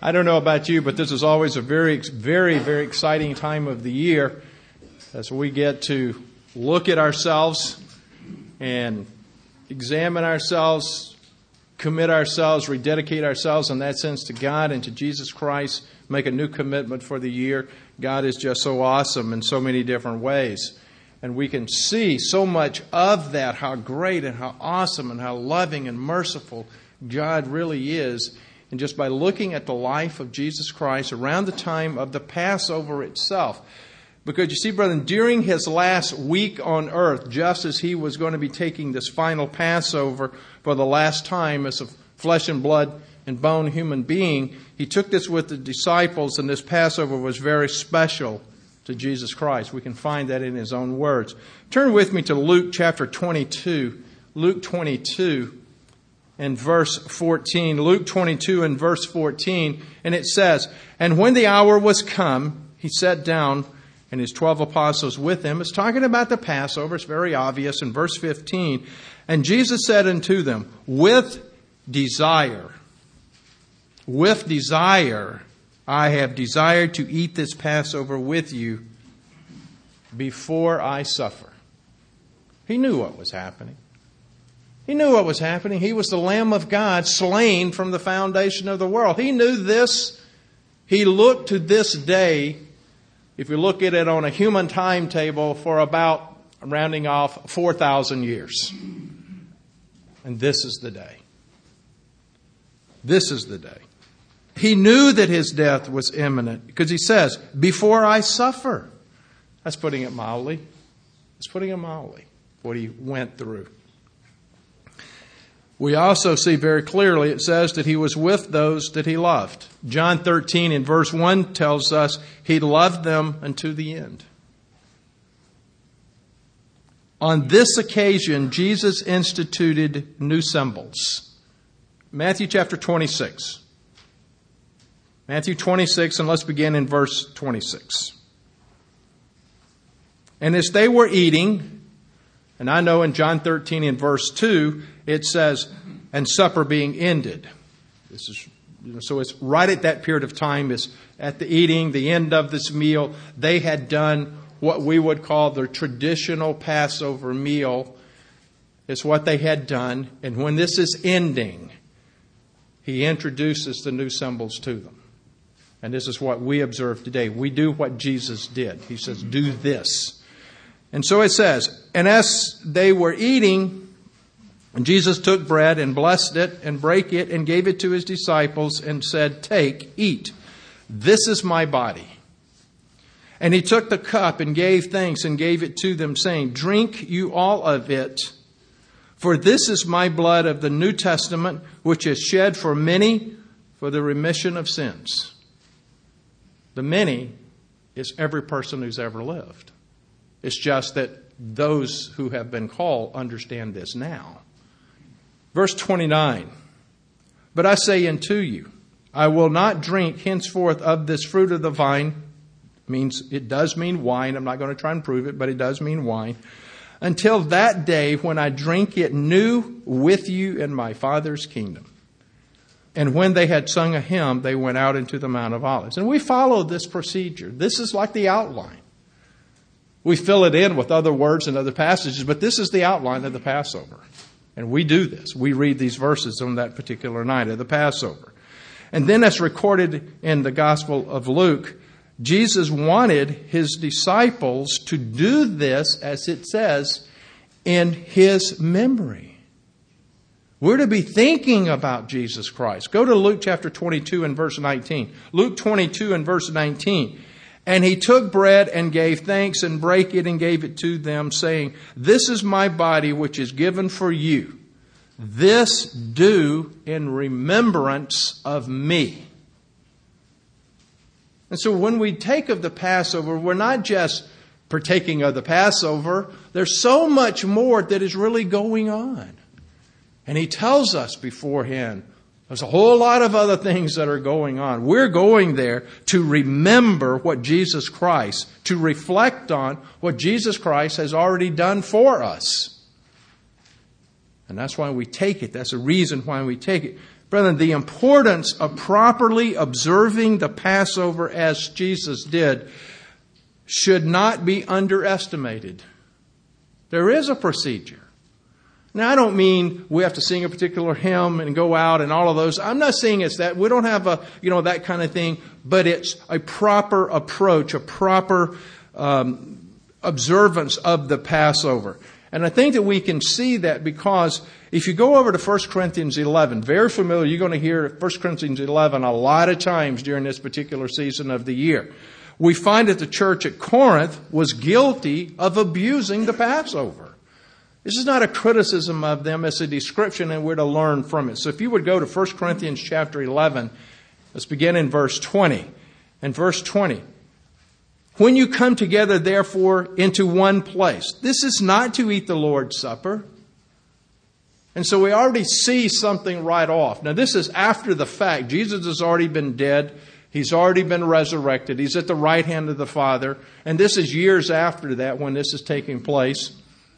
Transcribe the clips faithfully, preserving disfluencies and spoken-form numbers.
I don't know about you, but this is always a very, very, very exciting time of the year as we get to look at ourselves and examine ourselves, commit ourselves, rededicate ourselves in that sense to God and to Jesus Christ, make a new commitment for the year. God is just so awesome in so many different ways. And we can see so much of that, how great and how awesome and how loving and merciful God really is. And just by looking at the life of Jesus Christ around the time of the Passover itself. Because you see, brethren, during his last week on earth, just as he was going to be taking this final Passover for the last time as a flesh and blood and bone human being, he took this with the disciples, and this Passover was very special to Jesus Christ. We can find that in his own words. Turn with me to Luke chapter twenty-two. Luke twenty-two and verse fourteen. Luke twenty-two and verse fourteen. And it says, "And when the hour was come, he sat down, and his twelve apostles with him." It's talking about the Passover. It's very obvious in verse fifteen. "And Jesus said unto them, With desire, with desire, I have desired to eat this Passover with you before I suffer." He knew what was happening. He knew what was happening. He was the Lamb of God slain from the foundation of the world. He knew this. He looked to this day, if you look at it on a human timetable, for about, rounding off, four thousand years. And this is the day. This is the day. He knew that his death was imminent because he says, "Before I suffer." That's putting it mildly. That's putting it mildly, what he went through. We also see very clearly, it says that he was with those that he loved. John thirteen in verse one tells us he loved them unto the end. On this occasion, Jesus instituted new symbols. Matthew chapter twenty-six. Matthew twenty-six, and let's begin in verse twenty-six. "And as they were eating," and I know in John thirteen in verse two, it says, "and supper being ended." This is, you know, so it's right at that period of time, is at the eating, the end of this meal. They had done what we would call their traditional Passover meal. It's what they had done. And when this is ending, he introduces the new symbols to them. And this is what we observe today. We do what Jesus did. He says, "Do this." And so it says, "And as they were eating, Jesus took bread and blessed it and brake it and gave it to his disciples and said, Take, eat. This is my body. And he took the cup and gave thanks and gave it to them, saying, Drink you all of it, for this is my blood of the New Testament, which is shed for many for the remission of sins." The many is every person who's ever lived. It's just that those who have been called understand this now. Verse twenty-nine, "But I say unto you, I will not drink henceforth of this fruit of the vine," means it does mean wine. I'm not going to try and prove it, but it does mean wine, "until that day when I drink it new with you in my Father's kingdom." And when they had sung a hymn, they went out into the Mount of Olives. And we follow this procedure. This is like the outline. We fill it in with other words and other passages, but this is the outline of the Passover. And we do this. We read these verses on that particular night of the Passover. And then as recorded in the Gospel of Luke, Jesus wanted his disciples to do this, as it says, in his memory. We're to be thinking about Jesus Christ. Go to Luke chapter twenty-two and verse nineteen. Luke twenty-two and verse nineteen. "And he took bread and gave thanks and brake it and gave it to them, saying, This is my body which is given for you. This do in remembrance of me." And so when we take of the Passover, we're not just partaking of the Passover. There's so much more that is really going on. And he tells us beforehand, there's a whole lot of other things that are going on. We're going there to remember what Jesus Christ, to reflect on what Jesus Christ has already done for us. And that's why we take it. That's the reason why we take it. Brethren, the importance of properly observing the Passover as Jesus did should not be underestimated. There is a procedure. Now, I don't mean we have to sing a particular hymn and go out and all of those. I'm not saying it's that. We don't have a, you know, that kind of thing. But it's a proper approach, a proper um, observance of the Passover. And I think that we can see that because if you go over to First Corinthians eleven, very familiar, you're going to hear First Corinthians eleven a lot of times during this particular season of the year. We find that the church at Corinth was guilty of abusing the Passover. This is not a criticism of them, it's a description, and we're to learn from it. So if you would go to First Corinthians chapter eleven, let's begin in verse twenty. And verse twenty, when you come together, therefore, into one place. This is not to eat the Lord's Supper. And so we already see something right off. Now, this is after the fact. Jesus has already been dead. He's already been resurrected. He's at the right hand of the Father. And this is years after that when this is taking place.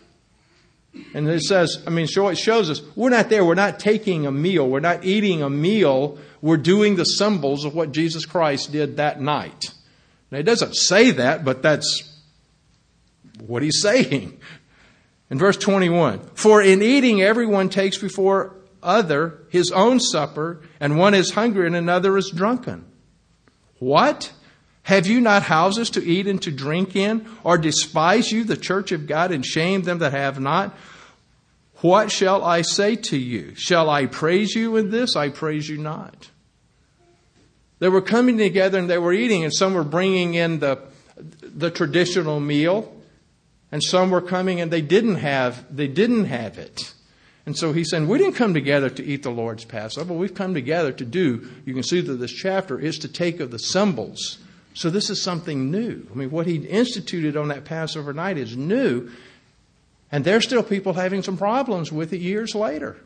And it says, I mean, so it shows us we're not there. We're not taking a meal. We're not eating a meal. We're doing the symbols of what Jesus Christ did that night. Now, it doesn't say that, but that's what he's saying. In verse twenty-one, for in eating everyone takes before other his own supper, and one is hungry and another is drunken. What? Have you not houses to eat and to drink in? Or despise you the church of God and shame them that have not? What shall I say to you? Shall I praise you in this? I praise you not. They were coming together and they were eating, and some were bringing in the, the traditional meal, and some were coming and they didn't have, they didn't have it. And so he's saying, we didn't come together to eat the Lord's Passover. We've come together to do, you can see through this chapter, is to take of the symbols. So this is something new. I mean, what he instituted on that Passover night is new. And there's still people having some problems with it years later.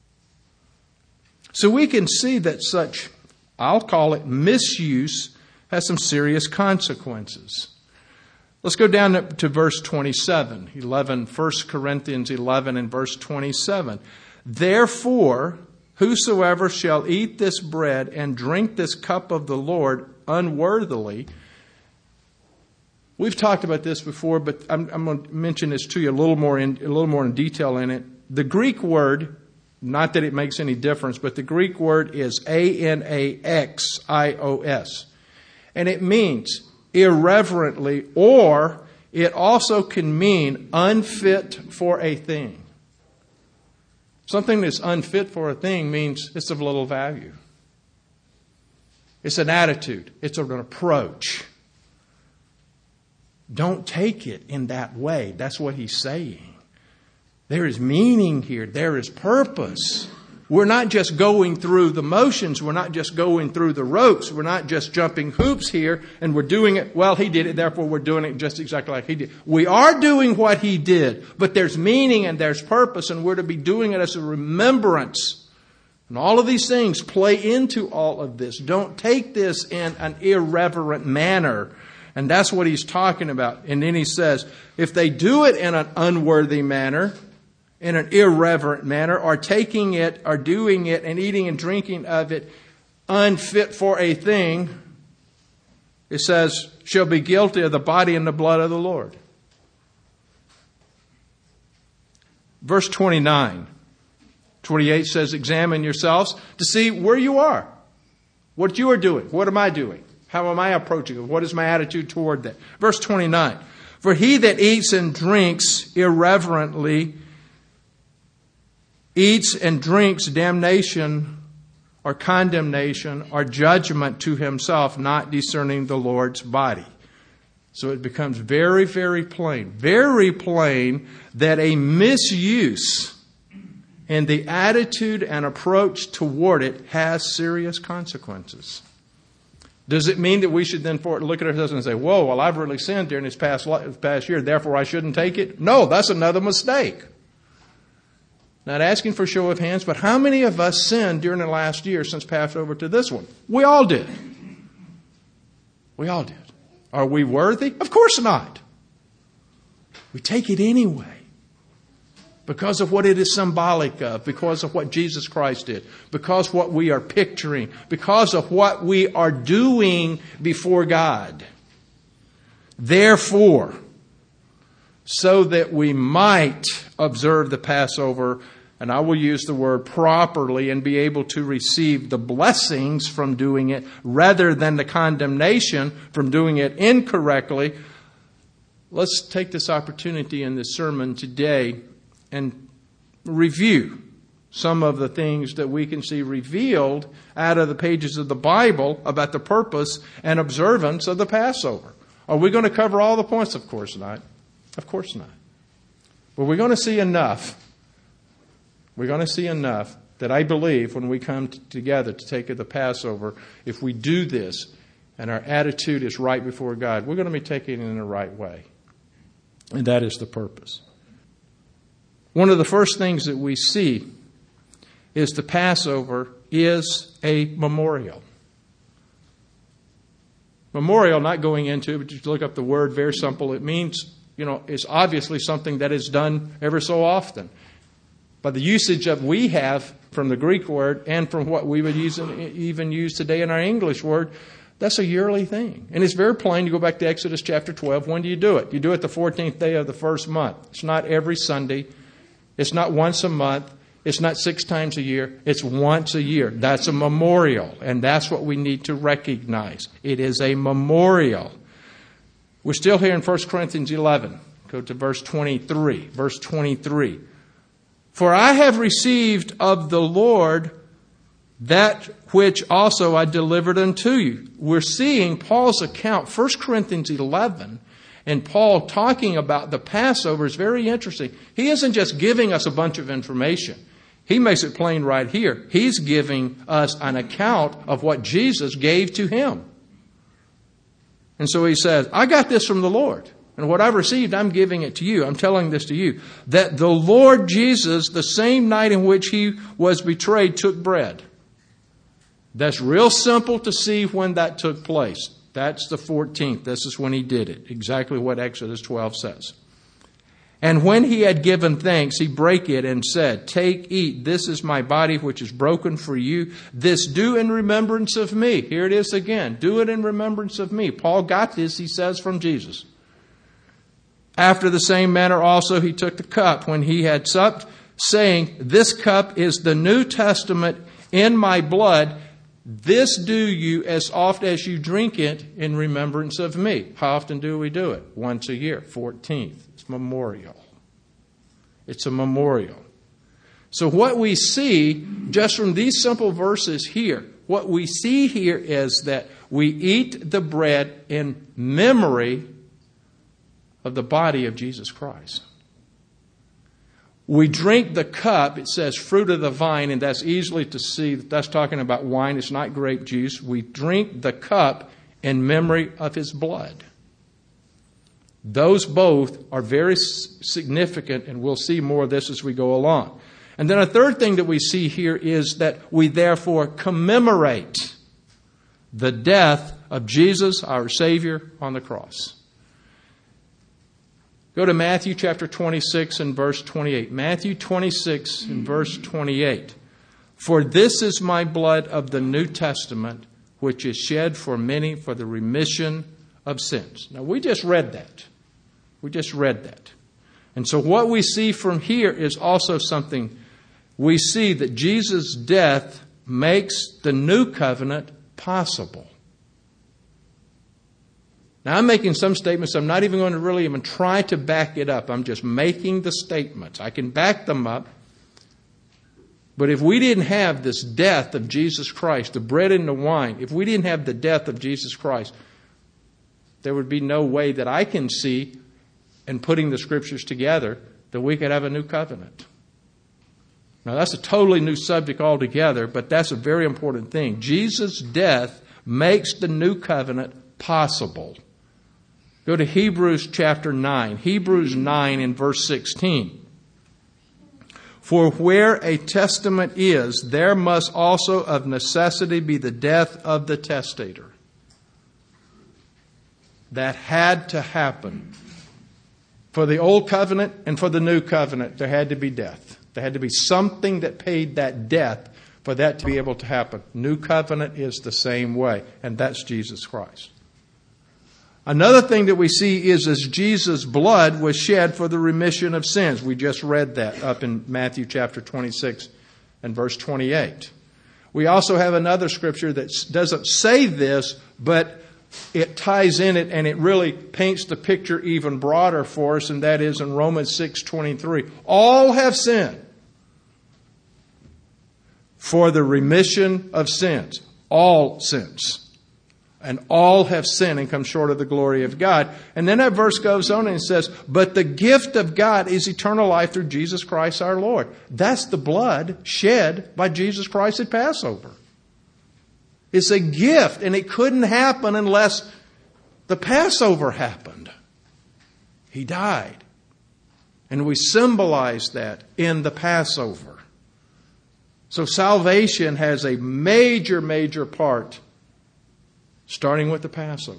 So we can see that such, I'll call it misuse, has some serious consequences. Let's go down to verse twenty-seven. eleven, First Corinthians eleven and verse twenty-seven. Therefore, whosoever shall eat this bread and drink this cup of the Lord unworthily. We've talked about this before, but I'm, I'm going to mention this to you a little more in a little more in detail in it. The Greek word, not that it makes any difference, but the Greek word is A N A X I O S. And it means irreverently, or it also can mean unfit for a thing. Something that's unfit for a thing means it's of little value. It's an attitude. It's an approach. Don't take it in that way. That's what he's saying. There is meaning here. There is purpose. We're not just going through the motions. We're not just going through the ropes. We're not just jumping hoops here and we're doing it. Well, he did it, therefore we're doing it just exactly like he did. We are doing what he did, but there's meaning and there's purpose, and we're to be doing it as a remembrance. And all of these things play into all of this. Don't take this in an irreverent manner. And that's what he's talking about. And then he says, if they do it in an unworthy manner, in an irreverent manner, or taking it, or doing it, and eating and drinking of it unfit for a thing, it says, shall be guilty of the body and the blood of the Lord. Verse twenty-nine. twenty-eight says, examine yourselves to see where you are. What you are doing. What am I doing? How am I approaching it? What is my attitude toward that? Verse twenty-nine. For he that eats and drinks irreverently eats and drinks damnation or condemnation or judgment to himself, not discerning the Lord's body. So it becomes very, very plain, very plain that a misuse in the attitude and approach toward it has serious consequences. Does it mean that we should then look at ourselves and say, whoa, well, I've really sinned during this past, past year, therefore I shouldn't take it? No, that's another mistake. Not asking for show of hands, but how many of us sinned during the last year since Passover to this one? We all did. We all did. Are we worthy? Of course not. We take it anyway. because of what it is symbolic of, because of what Jesus Christ did, because of what we are picturing, because of what we are doing before God. Therefore, so that we might observe the Passover, and I will use the word properly, and be able to receive the blessings from doing it rather than the condemnation from doing it incorrectly, let's take this opportunity in this sermon today and review some of the things that we can see revealed out of the pages of the Bible about the purpose and observance of the Passover. Are we going to cover all the points? Of course not. Of course not. But we're going to see enough. We're going to see enough that I believe when we come t- together to take the Passover, if we do this and our attitude is right before God, we're going to be taking it in the right way. And that is the purpose. One of the first things that we see is the Passover is a memorial. Memorial, not going into it, but just look up the word, very simple. It means, you know, it's obviously something that is done ever so often. By the usage of we have from the Greek word and from what we would use in, even use today in our English word, that's a yearly thing. And it's very plain. You go back to Exodus chapter twelve. When do you do it? You do it the fourteenth day of the first month. It's not every Sunday. It's not once a month. It's not six times a year. It's once a year. That's a memorial. And that's what we need to recognize. It is a memorial. We're still here in First Corinthians eleven. Go to verse twenty-three. Verse twenty-three. For I have received of the Lord that which also I delivered unto you. We're seeing Paul's account, First Corinthians eleven, and Paul talking about the Passover is very interesting. He isn't just giving us a bunch of information. He makes it plain right here. He's giving us an account of what Jesus gave to him. And so he says, I got this from the Lord. And what I've received, I'm giving it to you. I'm telling this to you. That the Lord Jesus, the same night in which he was betrayed, took bread. That's real simple to see when that took place. That's the fourteenth. This is when he did it. Exactly what Exodus twelve says. And when he had given thanks, he brake it and said, Take, eat, this is my body which is broken for you. This do in remembrance of me. Here it is again. Do it in remembrance of me. Paul got this, he says, from Jesus. After the same manner also he took the cup when he had supped, saying, This cup is the New Testament in my blood. This do you as oft as you drink it in remembrance of me. How often do we do it? Once a year, fourteenth. It's memorial. It's a memorial. So what we see just from these simple verses here, what we see here is that we eat the bread in memory of the body of Jesus Christ. We drink the cup, it says fruit of the vine, and that's easily to see that that's talking about wine. It's not grape juice. We drink the cup in memory of his blood. Those both are very significant, and we'll see more of this as we go along. And then a third thing that we see here is that we therefore commemorate the death of Jesus, our Savior, on the cross. Go to Matthew chapter twenty-six and verse twenty-eight. Matthew twenty-six and verse twenty-eight. For this is my blood of the New Testament, which is shed for many for the remission of sins. Now, we just read that. We just read that. And so what we see from here is also something. We see that Jesus' death makes the new covenant possible. Now, I'm making some statements. I'm not even going to really even try to back it up. I'm just making the statements. I can back them up. But if we didn't have this death of Jesus Christ, the bread and the wine, if we didn't have the death of Jesus Christ, there would be no way that I can see, in putting the scriptures together, that we could have a new covenant. Now, that's a totally new subject altogether, but that's a very important thing. Jesus' death makes the new covenant possible. Go to Hebrews chapter nine. Hebrews nine and verse sixteen. For where a testament is, there must also of necessity be the death of the testator. That had to happen. For the old covenant and for the new covenant, there had to be death. There had to be something that paid that death for that to be able to happen. New covenant is the same way, and that's Jesus Christ. Another thing that we see is as Jesus' blood was shed for the remission of sins. We just read that up in Matthew chapter twenty-six and verse twenty-eight. We also have another scripture that doesn't say this, but it ties in it and it really paints the picture even broader for us, and that is in Romans six twenty-three. All have sinned for the remission of sins. All sins. And all have sinned and come short of the glory of God. And then that verse goes on and it says, but the gift of God is eternal life through Jesus Christ our Lord. That's the blood shed by Jesus Christ at Passover. It's a gift, and it couldn't happen unless the Passover happened. He died. And we symbolize that in the Passover. So salvation has a major, major part, starting with the Passover.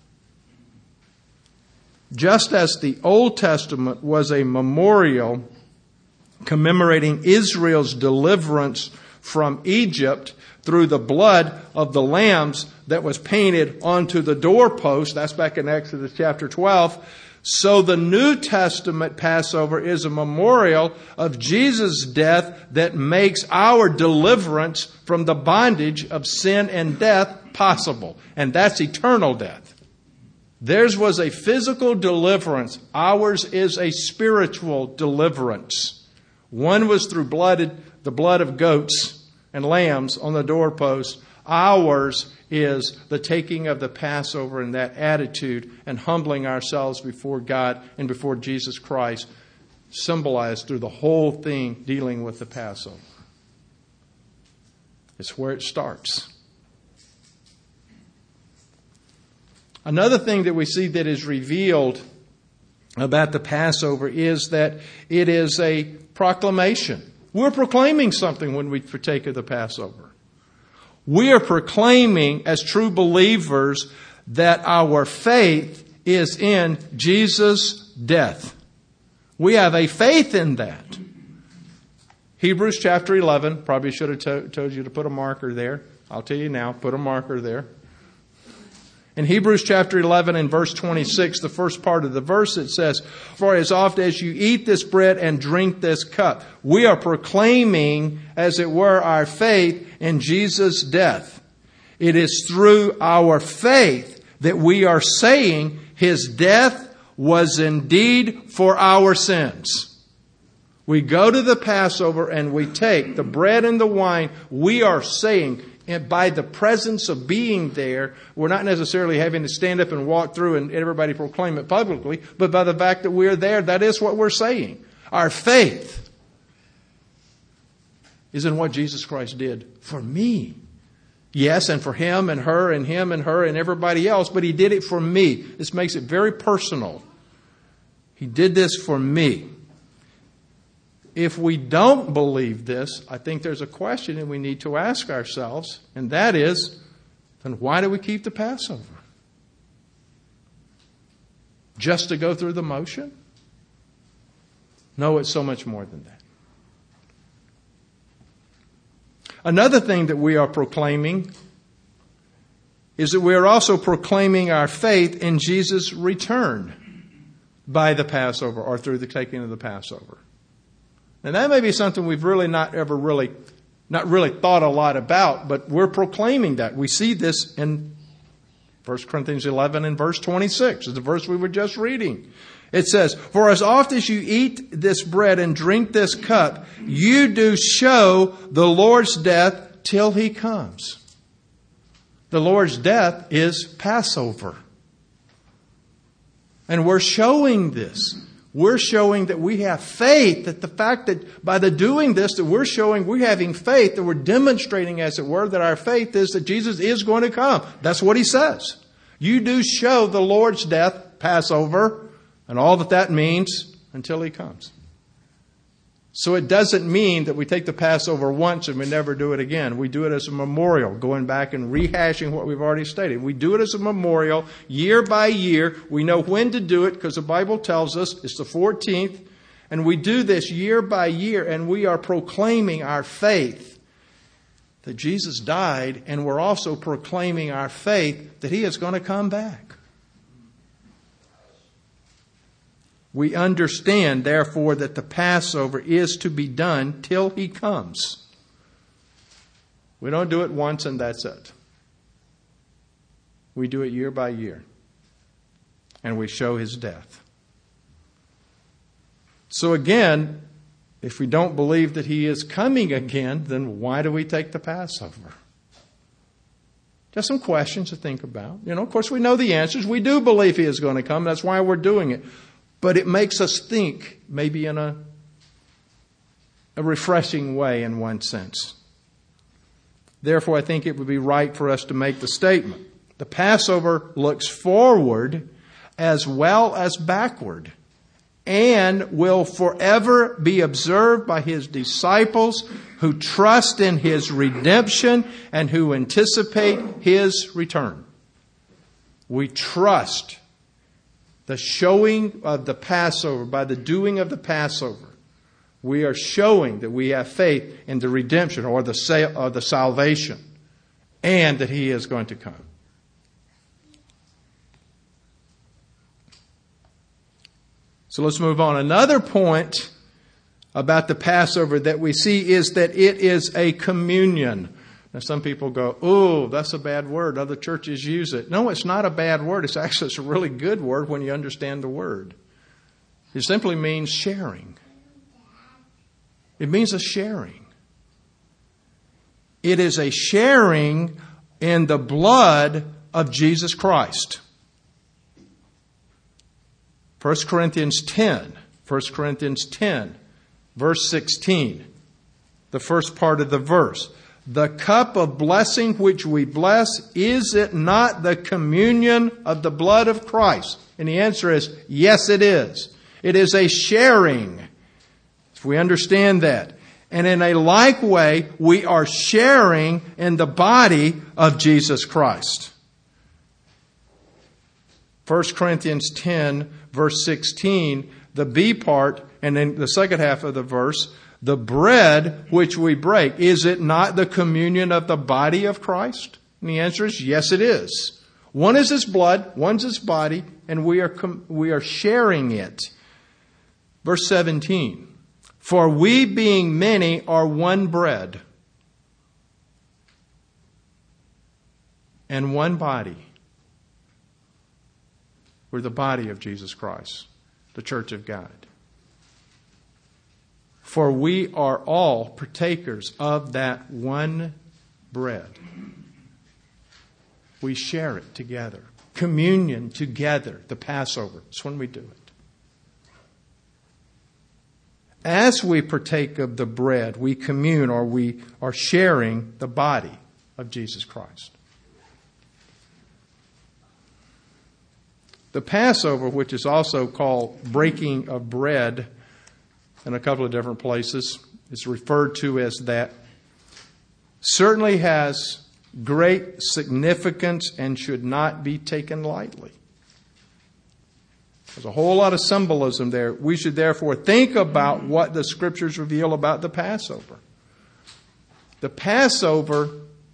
Just as the Old Testament was a memorial commemorating Israel's deliverance from Egypt through the blood of the lambs that was painted onto the doorpost, that's back in Exodus chapter twelve, so the New Testament Passover is a memorial of Jesus' death that makes our deliverance from the bondage of sin and death possible. And that's eternal death. Theirs was a physical deliverance. Ours is a spiritual deliverance. One was through blood, the blood of goats and lambs on the doorpost. Ours is the taking of the Passover and that attitude and humbling ourselves before God and before Jesus Christ, symbolized through the whole thing dealing with the Passover. It's where it starts. Another thing that we see that is revealed about the Passover is that it is a proclamation. We're proclaiming something when we partake of the Passover. We are proclaiming as true believers that our faith is in Jesus' death. We have a faith in that. Hebrews chapter eleven, probably should have to- told you to put a marker there. I'll tell you now, put a marker there. In Hebrews chapter eleven and verse twenty-six, the first part of the verse, it says, for as often as you eat this bread and drink this cup, we are proclaiming, as it were, our faith in Jesus' death. It is through our faith that we are saying His death was indeed for our sins. We go to the Passover and we take the bread and the wine. We are saying, and by the presence of being there, we're not necessarily having to stand up and walk through and everybody proclaim it publicly, but by the fact that we're there, that is what we're saying. Our faith is in what Jesus Christ did for me. Yes, and for him and her and him and her and everybody else, but He did it for me. This makes it very personal. He did this for me. If we don't believe this, I think there's a question that we need to ask ourselves, and that is, then why do we keep the Passover? Just to go through the motion? No, it's so much more than that. Another thing that we are proclaiming is that we are also proclaiming our faith in Jesus' return by the Passover or through the taking of the Passover. And that may be something we've really not ever really, not really thought a lot about, but we're proclaiming that. We see this in First Corinthians eleven and verse twenty-six. It's the verse we were just reading. It says, for as often as you eat this bread and drink this cup, you do show the Lord's death till He comes. The Lord's death is Passover. And we're showing this. We're showing that we have faith, that the fact that by the doing this, that we're showing we're having faith, that we're demonstrating, as it were, that our faith is that Jesus is going to come. That's what He says. You do show the Lord's death, Passover, and all that that means until He comes. So it doesn't mean that we take the Passover once and we never do it again. We do it as a memorial, going back and rehashing what we've already stated. We do it as a memorial, year by year. We know when to do it because the Bible tells us it's the fourteenth. And we do this year by year, and we are proclaiming our faith that Jesus died, and we're also proclaiming our faith that He is going to come back. We understand, therefore, that the Passover is to be done till He comes. We don't do it once and that's it. We do it year by year. And we show His death. So again, if we don't believe that He is coming again, then why do we take the Passover? Just some questions to think about. You know, of course, we know the answers. We do believe He is going to come. That's why we're doing it. But it makes us think, maybe in a, a refreshing way in one sense. Therefore, I think it would be right for us to make the statement. The Passover looks forward as well as backward and will forever be observed by His disciples who trust in His redemption and who anticipate His return. We trust the showing of the Passover, by the doing of the Passover. We are showing that we have faith in the redemption or the, sa- or the salvation and that He is going to come. So let's move on. Another point about the Passover that we see is that it is a communion. Now some people go, oh, that's a bad word. Other churches use it. No, it's not a bad word. It's actually it's a really good word when you understand the word. It simply means sharing. It means a sharing. It is a sharing in the blood of Jesus Christ. First Corinthians ten. First Corinthians ten, verse sixteen. The first part of the verse. The cup of blessing which we bless, is it not the communion of the blood of Christ? And the answer is, yes, it is. It is a sharing. If we understand that. And in a like way, we are sharing in the body of Jesus Christ. First Corinthians ten, verse sixteen, the B part, and then the second half of the verse, the bread which we break, is it not the communion of the body of Christ? And the answer is, yes, it is. One is His blood, one's His body, and we are com- we are sharing it. Verse seventeen, for we being many are one bread and one body. We're the body of Jesus Christ, the church of God. For we are all partakers of that one bread. We share it together. Communion together, the Passover. It's when we do it. As we partake of the bread, we commune, or we are sharing the body of Jesus Christ. The Passover, which is also called breaking of bread in a couple of different places, is referred to as that, certainly has great significance and should not be taken lightly. There's a whole lot of symbolism there. We should therefore think about what the Scriptures reveal about the Passover. The Passover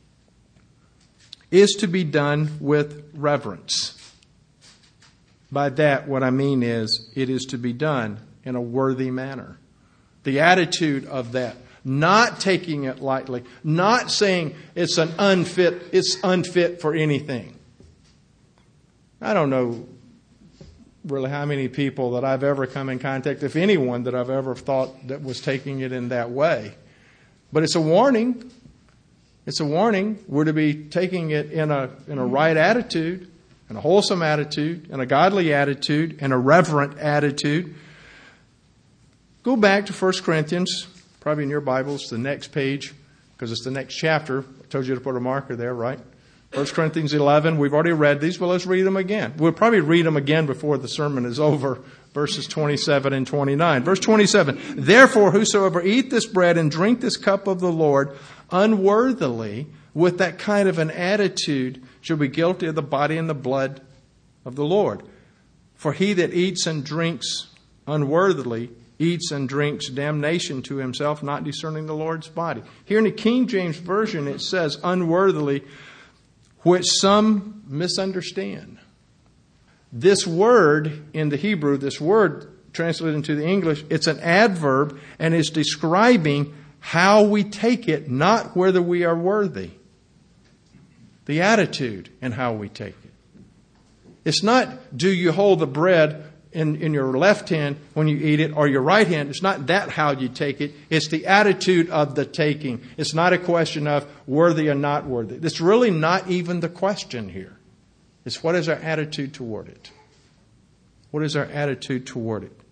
is to be done with reverence. By that, what I mean is, it is to be done in a worthy manner. The attitude of that, not taking it lightly, not saying it's an unfit, it's unfit for anything. I don't know really how many people that I've ever come in contact, if anyone that I've ever thought that was taking it in that way. But it's a warning. It's a warning. We're to be taking it in a in a right attitude, in a wholesome attitude, in a godly attitude, in a reverent attitude. Go back to First Corinthians, probably in your Bibles, the next page, because it's the next chapter. I told you to put a marker there, right? First Corinthians eleven, we've already read these. Well, let's read them again. We'll probably read them again before the sermon is over, verses twenty-seven and twenty-nine. Verse twenty-seven, therefore whosoever eat this bread and drink this cup of the Lord unworthily, with that kind of an attitude, shall be guilty of the body and the blood of the Lord. For he that eats and drinks unworthily eats and drinks damnation to himself, not discerning the Lord's body. Here in the King James Version it says unworthily, which some misunderstand. This word in the Hebrew, this word translated into the English, it's an adverb and is describing how we take it, not whether we are worthy. The attitude and how we take it. It's not, do you hold the bread in, in your left hand when you eat it or your right hand? It's not that how you take it. It's the attitude of the taking. It's not a question of worthy or not worthy. It's really not even the question here. It's what is our attitude toward it? What is our attitude toward it?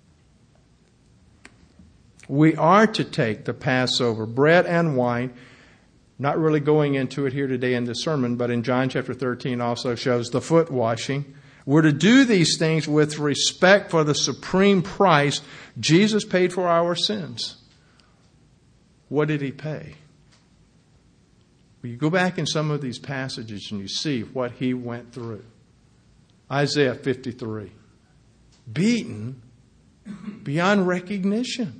We are to take the Passover, bread and wine. Not really going into it here today in this sermon, but in John chapter thirteen also shows the foot washing. We're to do these things with respect for the supreme price Jesus paid for our sins. What did he pay? Well, you go back in some of these passages and you see what he went through. Isaiah fifty-three. Beaten beyond recognition.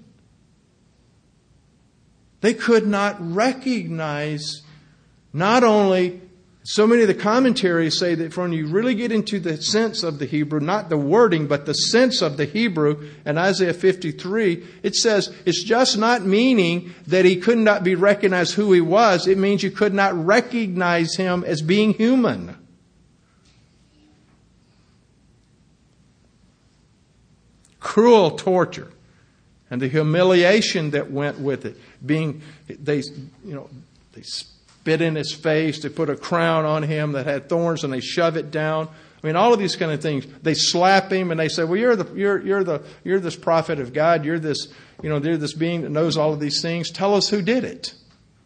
They could not recognize, not only, so many of the commentaries say that when you really get into the sense of the Hebrew, not the wording, but the sense of the Hebrew, in Isaiah fifty-three, it says it's just not meaning that he could not be recognized who he was. It means you could not recognize him as being human. Cruel torture. And the humiliation that went with it, being they, you know, they spit in his face, they put a crown on him that had thorns, and they shove it down. I mean, all of these kind of things. They slap him, and they say, "Well, you're the you're you're the you're this prophet of God. You're this you know you're this being that knows all of these things. Tell us who did it."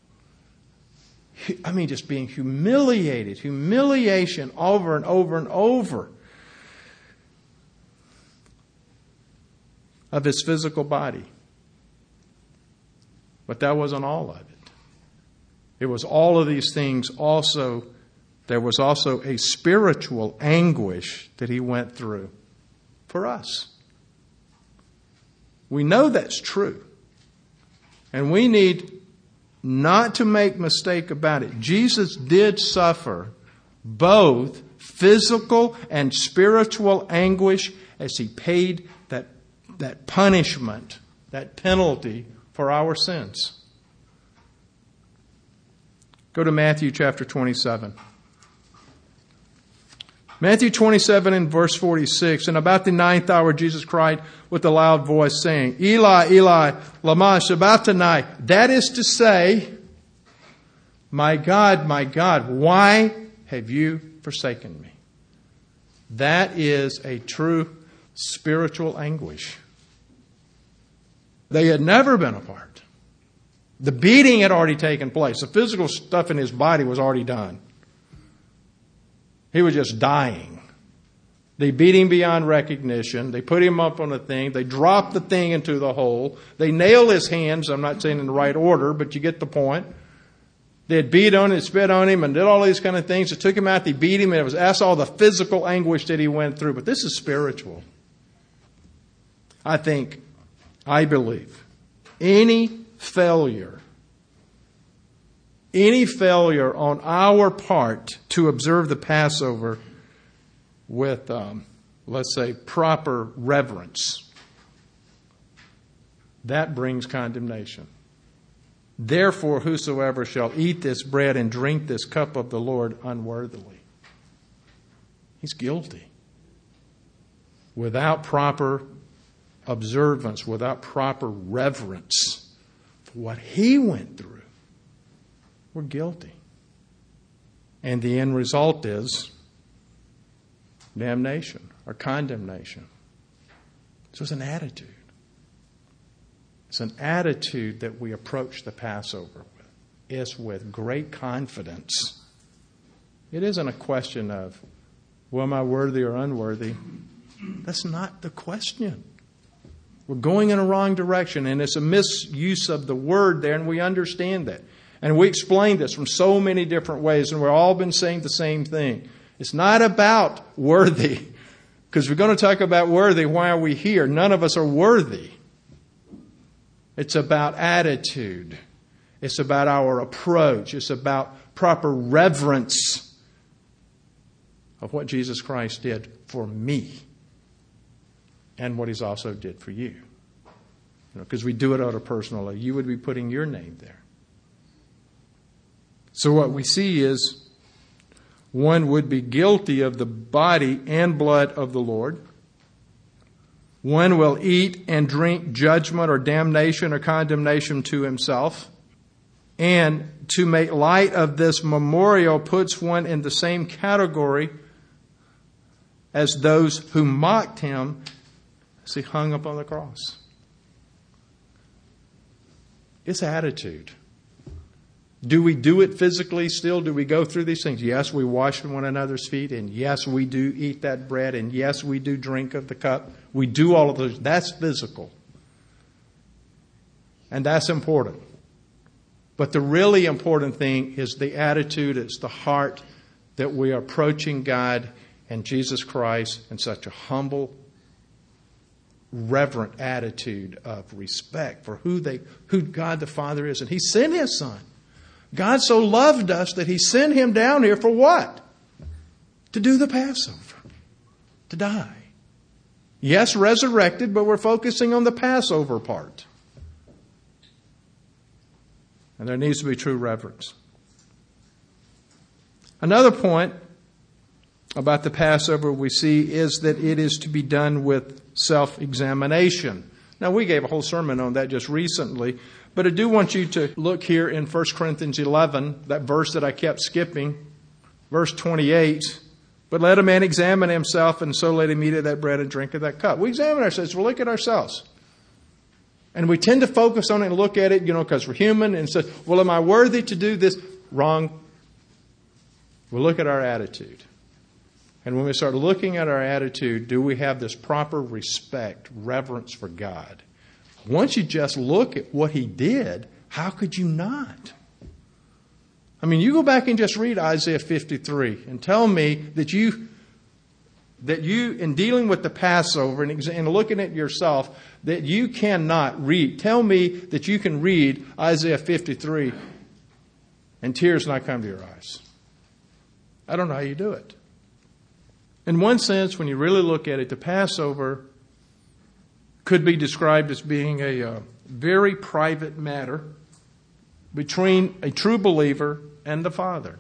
I mean, just being humiliated, humiliation over and over and over. Of his physical body. But that wasn't all of it. It was all of these things also. There was also a spiritual anguish that he went through for us. We know that's true. And we need not to make mistake about it. Jesus did suffer both physical and spiritual anguish as he paid that that punishment, that penalty for our sins. Go to Matthew chapter twenty-seven. Matthew twenty-seven and verse forty-six. And about the ninth hour Jesus cried with a loud voice, saying, Eli, Eli, lama sabachthani. That is to say, my God, my God, why have you forsaken me? That is a true spiritual anguish. They had never been apart. The beating had already taken place. The physical stuff in his body was already done. He was just dying. They beat him beyond recognition. They put him up on a thing. They dropped the thing into the hole. They nailed his hands. I'm not saying in the right order, but you get the point. They had beat on him, spit on him, and did all these kind of things. They took him out. They beat him. And it was that's all the physical anguish that he went through. But this is spiritual. I think, I believe, any failure, any failure on our part to observe the Passover with, um, let's say, proper reverence, that brings condemnation. Therefore, whosoever shall eat this bread and drink this cup of the Lord unworthily, he's guilty. Without proper observance, without proper reverence for what he went through, we're guilty. And the end result is damnation or condemnation. So it's an attitude. It's an attitude that we approach the Passover with. It's with great confidence. It isn't a question of, well, am I worthy or unworthy? That's not the question. We're going in a wrong direction, and it's a misuse of the word there, and we understand that. And we explain this from so many different ways, and we've all been saying the same thing. It's not about worthy, because we're going to talk about worthy. Why are we here? None of us are worthy. It's about attitude. It's about our approach. It's about proper reverence of what Jesus Christ did for me and what He's also did for you. You know, because we do it out of personal love. You would be putting your name there. So what we see is one would be guilty of the body and blood of the Lord. One will eat and drink judgment or damnation or condemnation to himself. And to make light of this memorial puts one in the same category as those who mocked him as he hung up on the cross. It's attitude. Do we do it physically still? Do we go through these things? Yes, we wash one another's feet, and yes, we do eat that bread, and yes, we do drink of the cup. We do all of those. That's physical. And that's important. But the really important thing is the attitude, it's the heart that we are approaching God and Jesus Christ in such a humble, reverent attitude of respect for who they, who God the Father is. And He sent His Son. God so loved us that He sent Him down here for what? To do the Passover. To die. Yes, resurrected, but we're focusing on the Passover part. And there needs to be true reverence. Another point about the Passover we see is that it is to be done with self-examination. Now, we gave a whole sermon on that just recently, but I do want you to look here in First Corinthians eleven, that verse that I kept skipping, verse twenty-eight. But let a man examine himself, and so let him eat of that bread and drink of that cup. We examine ourselves. We look at ourselves. And we tend to focus on it and look at it, you know, because we're human, and say, well, am I worthy to do this? Wrong. We look at our attitude. And when we start looking at our attitude, do we have this proper respect, reverence for God? Once you just look at what He did, how could you not? I mean, you go back and just read Isaiah fifty-three and tell me that you, that you, in dealing with the Passover and, and looking at yourself, that you cannot read. Tell me that you can read Isaiah fifty-three and tears not come to your eyes. I don't know how you do it. In one sense, when you really look at it, the Passover could be described as being a uh, very private matter between a true believer and the Father.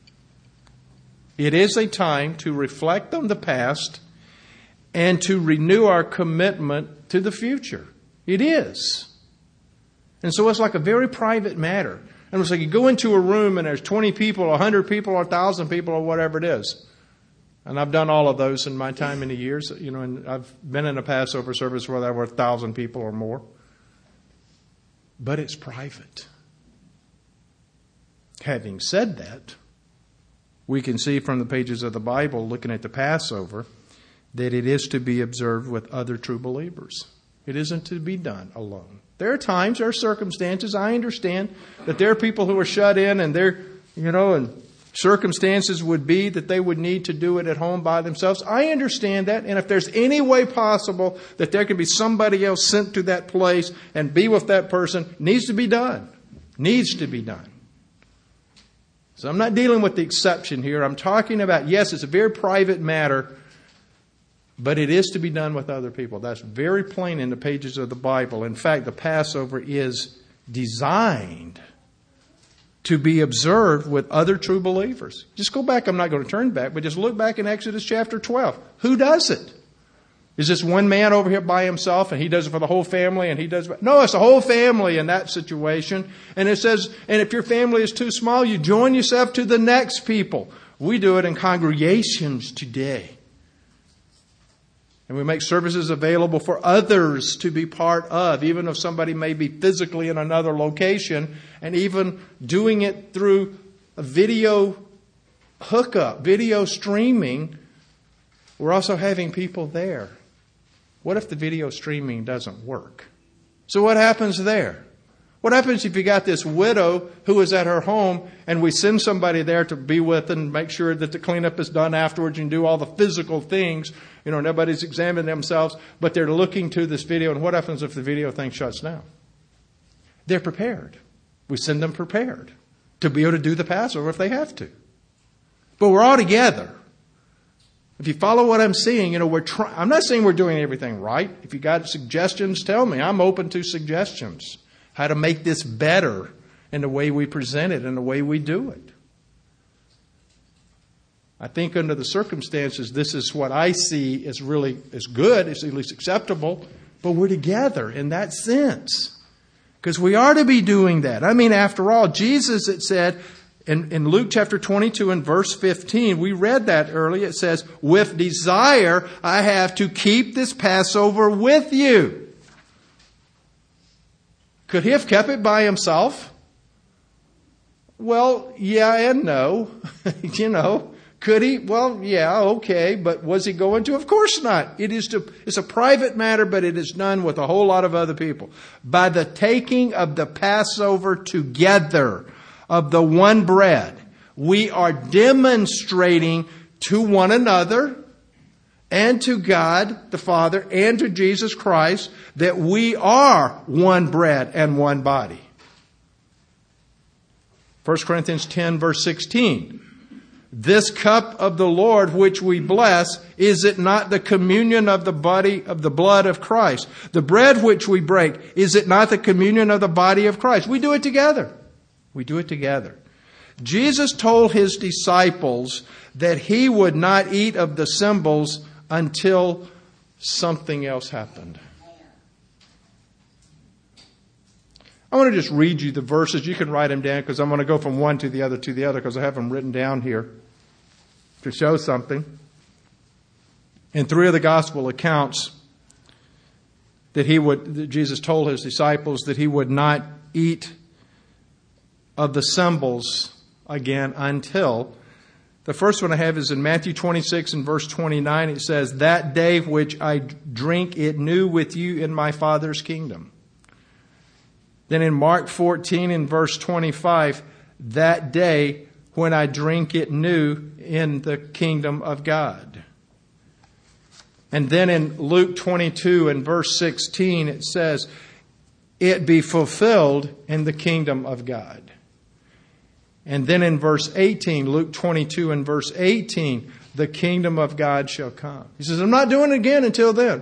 It is a time to reflect on the past and to renew our commitment to the future. It is. And so it's like a very private matter. And it's like you go into a room and there's twenty people, one hundred people, or one thousand people, or whatever it is. And I've done all of those in my time in the years. You know, and I've been in a Passover service where there were one thousand people or more. But it's private. Having said that, we can see from the pages of the Bible, looking at the Passover, that it is to be observed with other true believers. It isn't to be done alone. There are times, there are circumstances. I understand that there are people who are shut in, and they're, you know, and circumstances would be that they would need to do it at home by themselves. I understand that. And if there's any way possible that there can be somebody else sent to that place and be with that person, needs to be done. Needs to be done. So I'm not dealing with the exception here. I'm talking about, yes, it's a very private matter, but it is to be done with other people. That's very plain in the pages of the Bible. In fact, the Passover is designed to be observed with other true believers. Just go back. I'm not going to turn back, but just look back in Exodus chapter twelve. Who does it? Is this one man over here by himself and he does it for the whole family and he does it? No, it's the whole family in that situation. And it says, and if your family is too small, you join yourself to the next people. We do it in congregations today. And we make services available for others to be part of, even if somebody may be physically in another location, and even doing it through a video hookup, video streaming. We're also having people there. What if the video streaming doesn't work? So what happens there? What happens if you got this widow who is at her home and we send somebody there to be with and make sure that the cleanup is done afterwards and do all the physical things, you know, nobody's examining themselves, but they're looking to this video, and what happens if the video thing shuts down? They're prepared. We send them prepared to be able to do the Passover if they have to. But we're all together. If you follow what I'm saying, you know, we're trying. I'm not saying we're doing everything right. If you got suggestions, tell me. I'm open to suggestions. How to make this better in the way we present it and the way we do it. I think under the circumstances, this is what I see as really is good, is at least acceptable. But we're together in that sense. Because we are to be doing that. I mean, after all, Jesus, it said in, in Luke chapter twenty-two and verse fifteen, we read that earlier. It says, with desire I have to keep this Passover with you. Could he have kept it by himself? Well, yeah and no. You know, could he? Well, yeah, okay. But was he going to? Of course not. It is to, it's a private matter, but it is done with a whole lot of other people. By the taking of the Passover together, of the one bread, we are demonstrating to one another and to God the Father and to Jesus Christ that we are one bread and one body. First Corinthians ten verse sixteen. This cup of the Lord which we bless, is it not the communion of the body of the blood of Christ? The bread which we break, is it not the communion of the body of Christ? We do it together. We do it together. Jesus told his disciples that he would not eat of the symbols until something else happened. I want to just read you the verses. You can write them down because I'm going to go from one to the other to the other because I have them written down here to show something. In three of the gospel accounts that he would, that Jesus told his disciples that he would not eat of the symbols again until. The first one I have is in Matthew twenty-six and verse twenty-nine. It says, that day which I drink it new with you in my Father's kingdom. Then in Mark fourteen and verse twenty-five, that day when I drink it new in the kingdom of God. And then in Luke twenty-two and verse sixteen, it says, it be fulfilled in the kingdom of God. And then in verse eighteen, Luke twenty-two and verse eighteen, the kingdom of God shall come. He says, I'm not doing it again until then.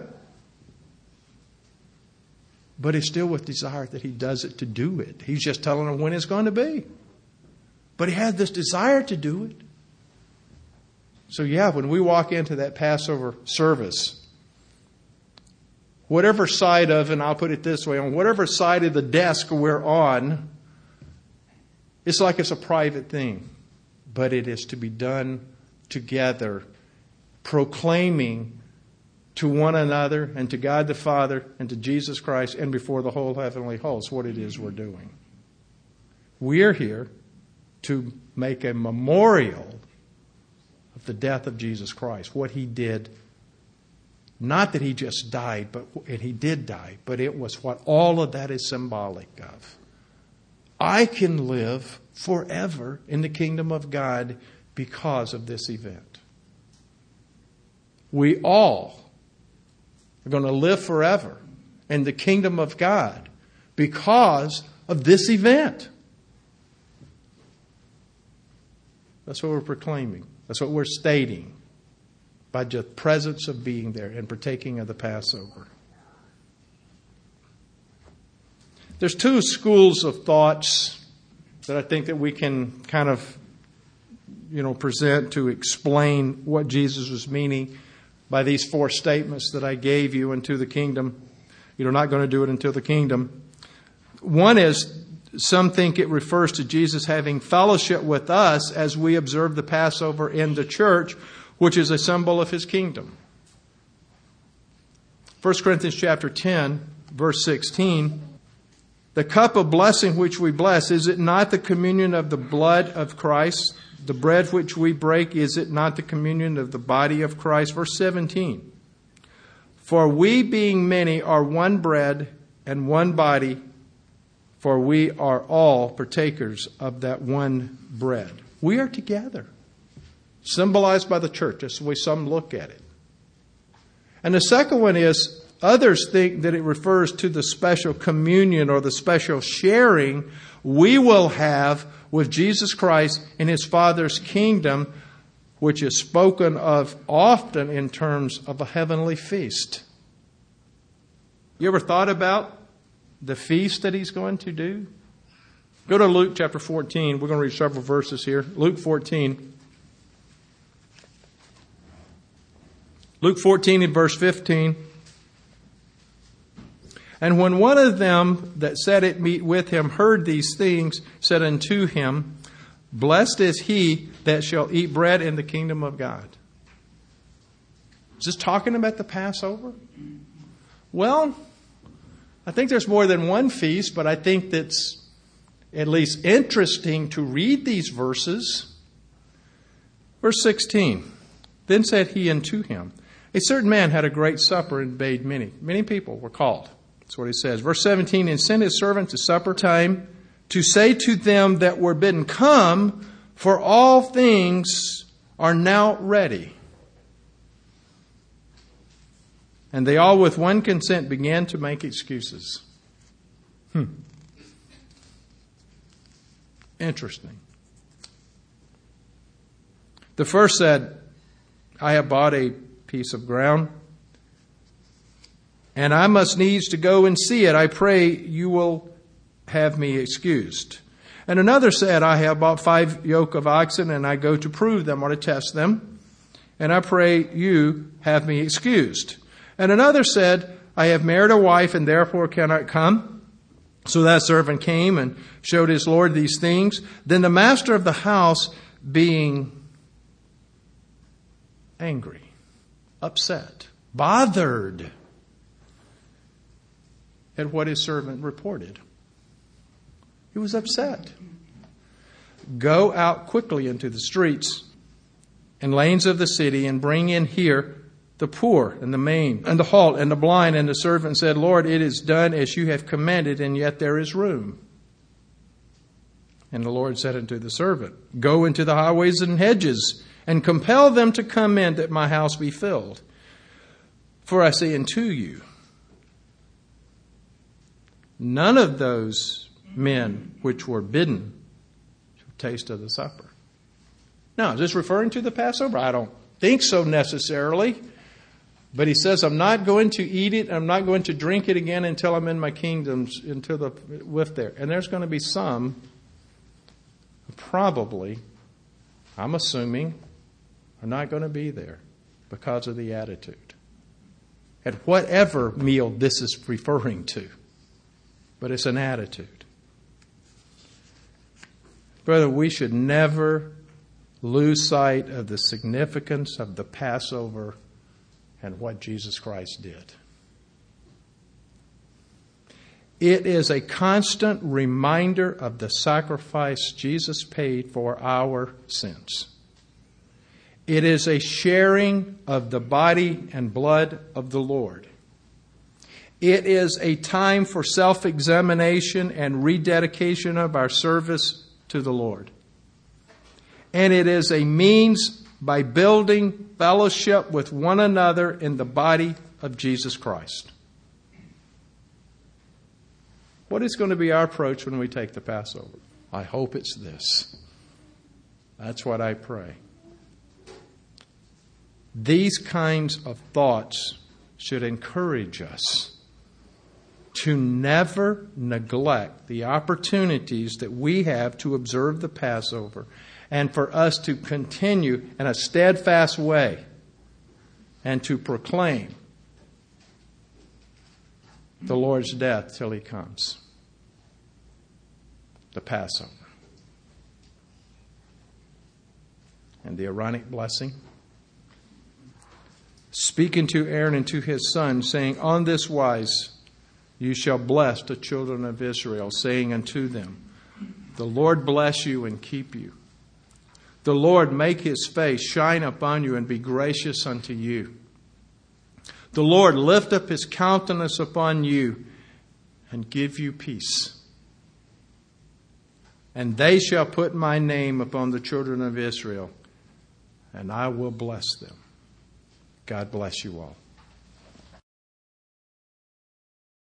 But it's still with desire that he does it to do it. He's just telling them when it's going to be. But he had this desire to do it. So yeah, when we walk into that Passover service, whatever side of, and I'll put it this way, on whatever side of the desk we're on, it's like it's a private thing. But it is to be done together, proclaiming to one another and to God the Father and to Jesus Christ and before the whole heavenly host what it is we're doing. We're here to make a memorial of the death of Jesus Christ, what he did. Not that he just died, but and he did die, but it was what all of that is symbolic of. I can live forever in the kingdom of God because of this event. We all are going to live forever in the kingdom of God because of this event. That's what we're proclaiming. That's what we're stating by the presence of being there and partaking of the Passover. There's two schools of thoughts that I think that we can kind of, you know, present to explain what Jesus was meaning by these four statements that I gave you into the kingdom. You're not going to do it until the kingdom. One is, some think it refers to Jesus having fellowship with us as we observe the Passover in the church, which is a symbol of his kingdom. First Corinthians chapter ten, verse sixteen. The cup of blessing which we bless, is it not the communion of the blood of Christ? the bread which we break, is it not the communion of the body of Christ? Verse seventeen. For we being many are one bread and one body, for we are all partakers of that one bread. We are together, symbolized by the church. That's the way some look at it. And the second one is, others think that it refers to the special communion or the special sharing we will have with Jesus Christ in His Father's kingdom, which is spoken of often in terms of a heavenly feast. You ever thought about the feast that He's going to do? Go to Luke chapter fourteen. We're going to read several verses here. Luke fourteen. Luke fourteen and verse fifteen. And when one of them that sat at meat with him heard these things, said unto him, Blessed is he that shall eat bread in the kingdom of God. Is this talking about the Passover? Well, I think there's more than one feast, but I think that's at least interesting to read these verses. Verse sixteen. Then said he unto him, A certain man had a great supper and bade many. Many people were called. That's what he says. Verse seventeen, and sent his servant to supper time to say to them that were bidden, Come, for all things are now ready. And they all with one consent began to make excuses. Hmm. Interesting. The first said, I have bought a piece of ground, and I must needs to go and see it. I pray you will have me excused. And another said, I have bought five yoke of oxen, and I go to prove them or to test them. And I pray you have me excused. And another said, I have married a wife, and therefore cannot come. So that servant came and showed his Lord these things. Then the master of the house, being angry, upset, bothered at what his servant reported. He was upset. Go out quickly into the streets and lanes of the city and bring in here the poor and the maimed and the halt and the blind. And the servant said, Lord, it is done as you have commanded, and yet there is room. And the Lord said unto the servant, Go into the highways and hedges and compel them to come in, that my house be filled. For I say unto you, none of those men which were bidden shall taste of the supper. Now, is this referring to the Passover? I don't think so necessarily. But he says, I'm not going to eat it. I'm not going to drink it again until I'm in my kingdoms, until the with there. And there's going to be some, probably, I'm assuming, are not going to be there because of the attitude. At whatever meal this is referring to. But it's an attitude. Brother, we should never lose sight of the significance of the Passover and what Jesus Christ did. It is a constant reminder of the sacrifice Jesus paid for our sins. It is a sharing of the body and blood of the Lord. It is a time for self-examination and rededication of our service to the Lord. And it is a means by building fellowship with one another in the body of Jesus Christ. What is going to be our approach when we take the Passover? I hope it's this. That's what I pray. These kinds of thoughts should encourage us to never neglect the opportunities that we have to observe the Passover, and for us to continue in a steadfast way and to proclaim the Lord's death till He comes. The Passover. And the Aaronic blessing. Speaking to Aaron and to his son, saying, On this wise you shall bless the children of Israel, saying unto them, The Lord bless you and keep you. The Lord make his face shine upon you and be gracious unto you. The Lord lift up his countenance upon you and give you peace. And they shall put my name upon the children of Israel, and I will bless them. God bless you all.